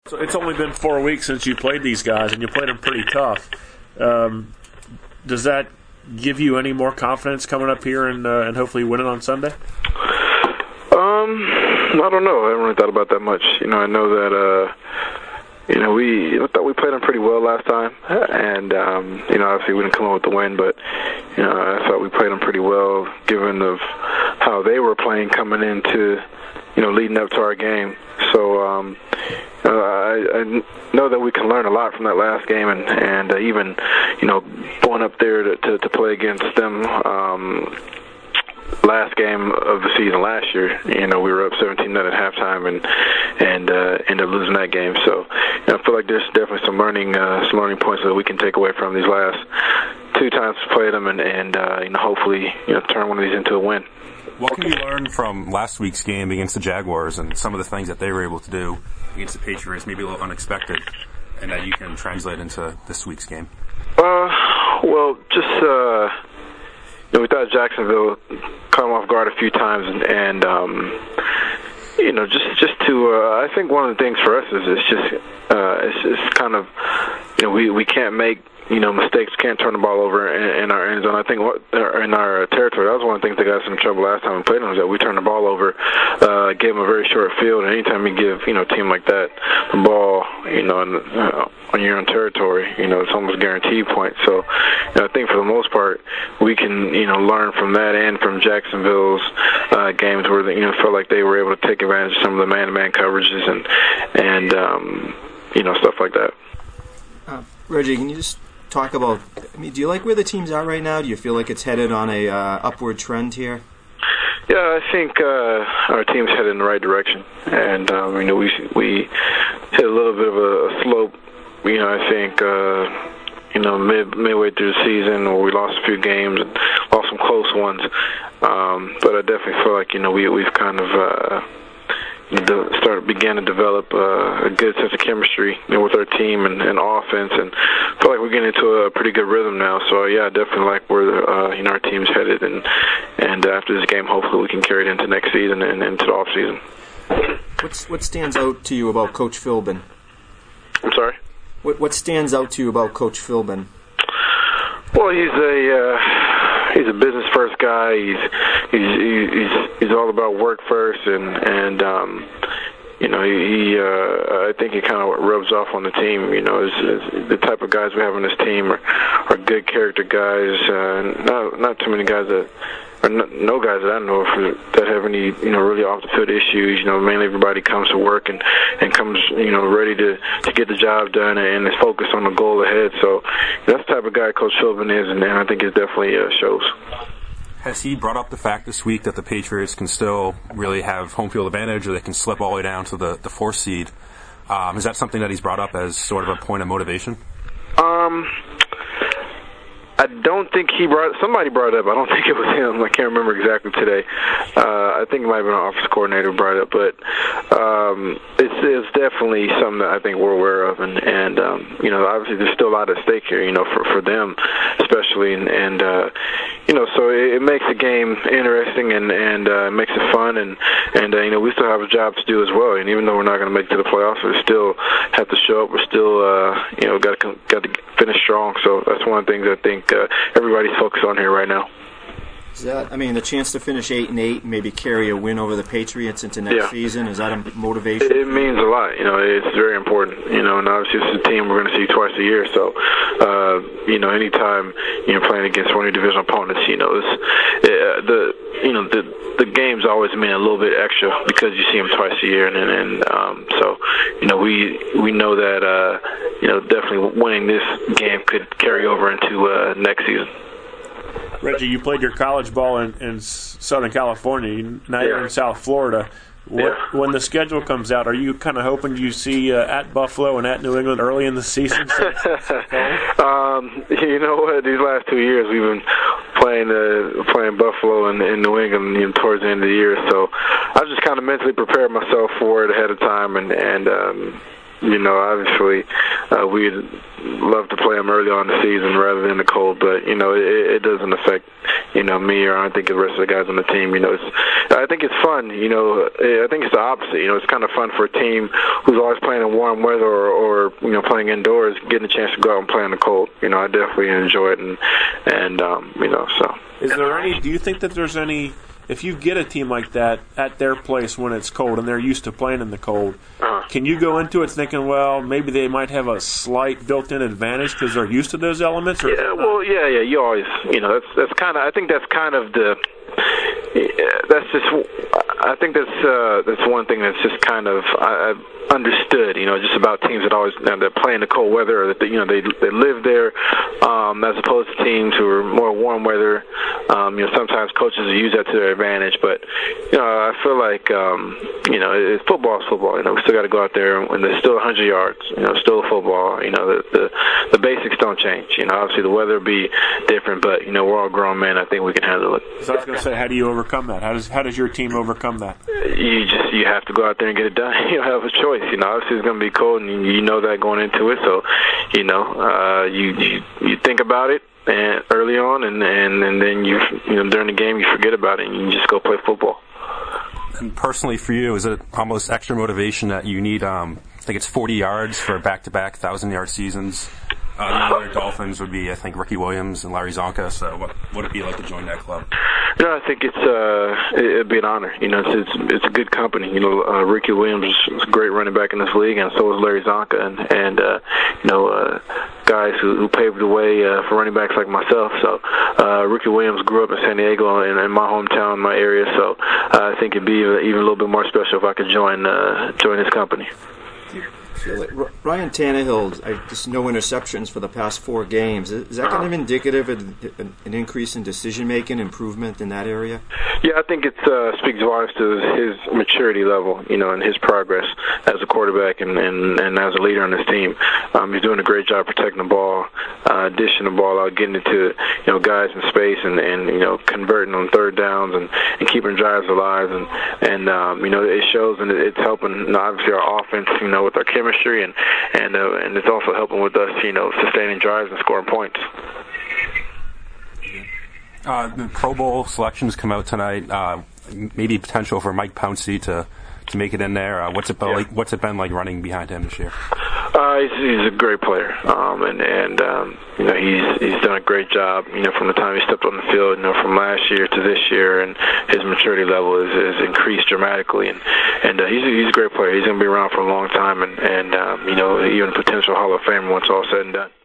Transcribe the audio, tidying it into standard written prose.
So it's only been 4 weeks since you played these guys, and you played them pretty tough. Does that give you any more confidence coming up here and hopefully winning on Sunday? I don't know. I haven't really thought about that much. I know that I thought we played them pretty well last time, and obviously we didn't come up with the win, but I thought we played them pretty well given of how they were playing coming into leading up to our game. So I know that we can learn a lot from that last game, and even going up there to play against them. Last game of the season last year, we were up 17-0 at halftime and ended up losing that game. So I feel like there's definitely some learning points that we can take away from these last 2 times we played them, and hopefully turn one of these into a win. What can you learn from last week's game against the Jaguars and some of the things that they were able to do against the Patriots, maybe a little unexpected, and that you can translate into this week's game? Well, just we thought Jacksonville caught them off guard a few times, and just to I think one of the things for us is it's kind of we can't make mistakes, can't turn the ball over in our end zone. I think in our territory, that was one of the things that got us in trouble last time we played them, was that we turned the ball over, gave them a very short field, and anytime you give a team like that the ball, on your own territory, it's almost guaranteed points. So I think for the most part we can learn from that and from Jacksonville's games where they felt like they were able to take advantage of some of the man-to-man coverages and stuff like that. Reggie, can you just talk about, do you like where the teams are right now? Do you feel like it's headed on a upward trend here? Yeah, I think our team's headed in the right direction, and we hit a little bit of a slope. I think midway through the season, where we lost a few games and lost some close ones. But I definitely feel like we've kind of began to develop a good sense of chemistry with our team and offense, and feel like we're getting into a pretty good rhythm now. So I definitely like where our team's headed, and after this game, hopefully we can carry it into next season and into the off season. What stands out to you about Coach Philbin? I'm sorry? What stands out to you about Coach Philbin? Well, he's a business first guy. He's all about work first, and I think he kind of rubs off on the team. The type of guys we have on this team are good character guys. Not too many guys no guys that I know of that have any really off the field issues. Mainly everybody comes to work and comes ready to get the job done and is focused on the goal ahead. So that's the type of guy Coach Philbin is, and I think it definitely shows. Has he brought up the fact this week that the Patriots can still really have home field advantage, or they can slip all the way down to the 4th seed? Is that something that he's brought up as sort of a point of motivation? I don't think somebody brought it up. I don't think it was him. I can't remember exactly today. I think it might have been an office coordinator who brought it up, but it's definitely something that I think we're aware of, and obviously there's still a lot at stake here, for them especially, and so it makes the game interesting and it makes it fun, and we still have a job to do as well, and even though we're not going to make it to the playoffs, we still have to show up. We're still got to finish strong. So that's one of the things I think everybody's focused on here right now. Is that, the chance to finish 8-8 and maybe carry a win over the Patriots into next season, is that a motivation? It means a lot. It's very important. And obviously this is a team we're going to see twice a year. So, anytime you're playing against one of your division opponents, the games always mean a little bit extra because you see them twice a year, so we know that definitely winning this game could carry over into next season. Reggie, you played your college ball in Southern California. Now you're in South Florida. When the schedule comes out, are you kind of hoping you see at Buffalo and at New England early in the season? You know what? These last 2 years we've been playing Buffalo and New England towards the end of the year. So I just kind of mentally prepared myself for it ahead of time, and Obviously, we'd love to play them early on in the season rather than the cold, but it doesn't affect me, or I think the rest of the guys on the team. I think it's fun. I think it's the opposite. It's kind of fun for a team who's always playing in warm weather or playing indoors, getting a chance to go out and play in the cold. I definitely enjoy it, and so. Is there any? Do you think that there's any? If you get a team like that at their place when it's cold and they're used to playing in the cold, can you go into it thinking, well, maybe they might have a slight built-in advantage because they're used to those elements? Or yeah. You always, that's kind of. I think that's kind of the. That's just. I think that's one thing that's just kind of I've understood. Just about teams that always that play in the cold weather, or that they live there, as opposed to teams who are more warm weather. Sometimes coaches use that to their advantage, but I feel like it's football. We still got to go out there, and there's still 100 yards. Still football. The basics don't change. Obviously the weather will be different, but we're all grown men. I think we can handle it. So I was going to say, how do you overcome that? How does your team overcome that? You have to go out there and get it done. You don't have a choice. Obviously it's going to be cold, and you know that going into it. So you think about it and early on, and then during the game you forget about it and you just go play football. And personally for you, is it almost extra motivation that you need? I think it's 40 yards for back-to-back 1,000-yard seasons. The other Dolphins would be, I think, Ricky Williams and Larry Zonka. So what would it be like to join that club? I think it'd be an honor. It's a good company. Ricky Williams is a great running back in this league, and so is Larry Zonka, and guys who paved the way for running backs like myself. So Ricky Williams grew up in San Diego, in my hometown, my area. So I think it'd be even a little bit more special if I could join his company. Ryan Tannehill, just no interceptions for the past 4 games. Is that kind of indicative of an increase in decision-making, improvement in that area? Yeah, I think it speaks volumes to his maturity level, and his progress as a quarterback and as a leader on his team. He's doing a great job protecting the ball, dishing the ball out, getting it to guys in space, and converting on third downs and keeping drives alive, and it shows, and it's helping obviously our offense, with our chemistry, and it's also helping with us, sustaining drives and scoring points. The Pro Bowl selections come out tonight. Maybe potential for Mike Pouncey to make it in there. What's it been like running behind him this year? He's a great player, and he's done a great job. From the time he stepped on the field, from last year to this year, and his maturity level is increased dramatically. And he's a great player. He's going to be around for a long time, and even a potential Hall of Famer once all said and done.